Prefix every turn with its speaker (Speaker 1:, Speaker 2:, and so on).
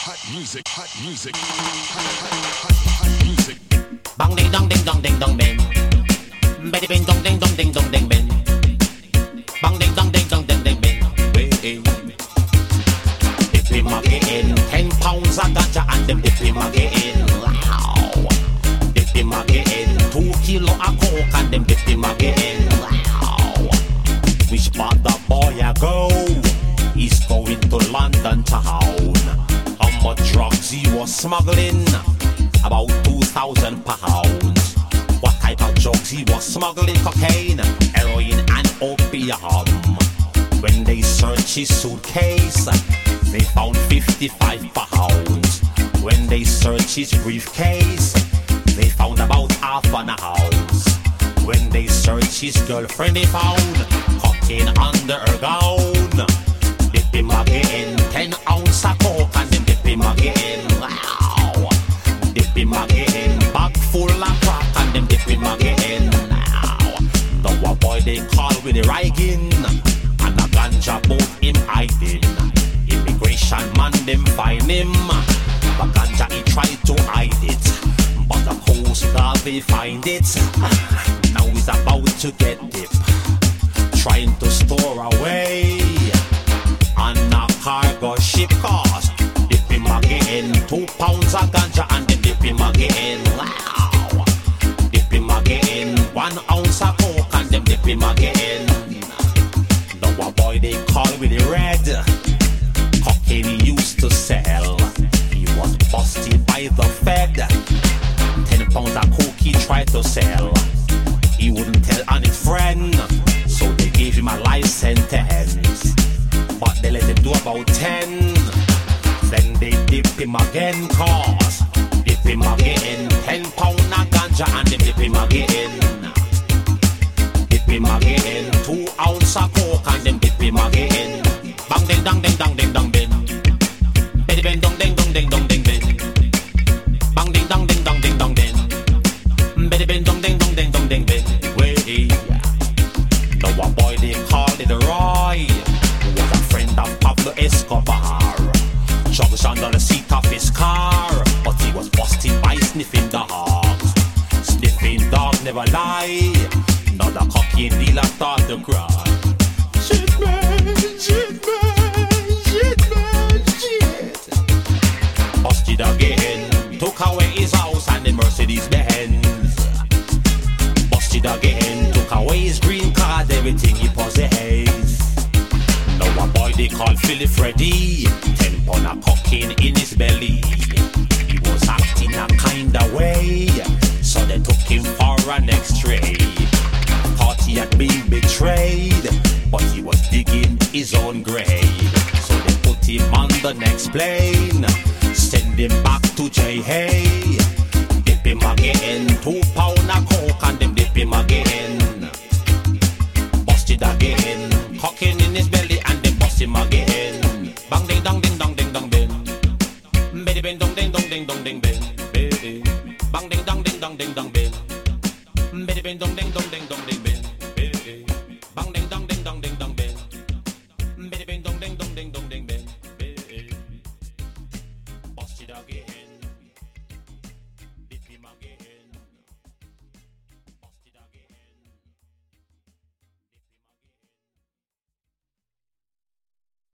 Speaker 1: hot music. Bang ding dong ding dong ding dong bing. Betty bing dong ding dong ding dong ding bing. Bang ding dong ding dong ding ding bing. Dip him again, 10 pounds of ganja and them dip him again. Wow. Dip him again, 2 kilo of coke and them dip him again. Wow. Which part the boy a go? He's going to London town. How much drugs he was smuggling? About 2,000 pounds. What type of drugs he was smuggling? Cocaine, heroin and opium. When they searched his suitcase, they found 55 pounds. When they searched his briefcase, they found about half an ounce. When they searched his girlfriend, they found cocaine under her gown. Dip him again, 10 ounces of coke and then dip him again. Wow. Dip him again, bag full of crack and then dip him again. Wow. Now a boy they call with the Riggin, and a ganja boat him hiding. Immigration man them find him. The ganja he tried to hide it, but the Coast Guard they find it. Now he's about to get dip, trying to store away on a cargo ship. Cause dip him again, 2 pounds of ganja and then dip him again. Wow. Dip him again, 1 ounce of coke and then dip him again. Now a boy they call with the red cocaine he used to sell. He was busted by the Fed. 10 pounds of coke he tried to sell. He wouldn't tell on his friend, so they gave him a life sentence. But they let him do about 10. Then they dip him again, cause dip him again, 10 pounds of ganja and they dip him again. Dip him again, 2 ounces of coke and then dip him again. Bang ding dong ding dong ding dong ding. Betty bang dong ding dong ding dong ding ding. Bang ding dong ding dong ding dong ding. Betty bang dong ding dong ding dong ding ding. Way. Now a boy they call it Roy, who was a friend of Pablo Escobar. Drugs under the seat of his car, but he was busted by sniffing dogs. Sniffing dog never lie. Now the cocaine dealer start to cry. Shit man, shit man, shit man, shit. Busted again, took away his house and the Mercedes Benz. Busted again, took away his green card, everything he possessed. Now a boy they call Philly Freddy, 10 pound of cocaine in his belly. He was acting a kinda way, so they took him for an X-ray. Thought he had been betrayed, but he was digging his own grave. So they put him on the next plane, send him back to J. Hay. Dip him again, 2 pounds of coke and then dip him again. Busted again, cocaine in his belly and then bust him again. Bang ding dong ding dong ding dong ding. Betty bang dong ding dong ding dong ding ding.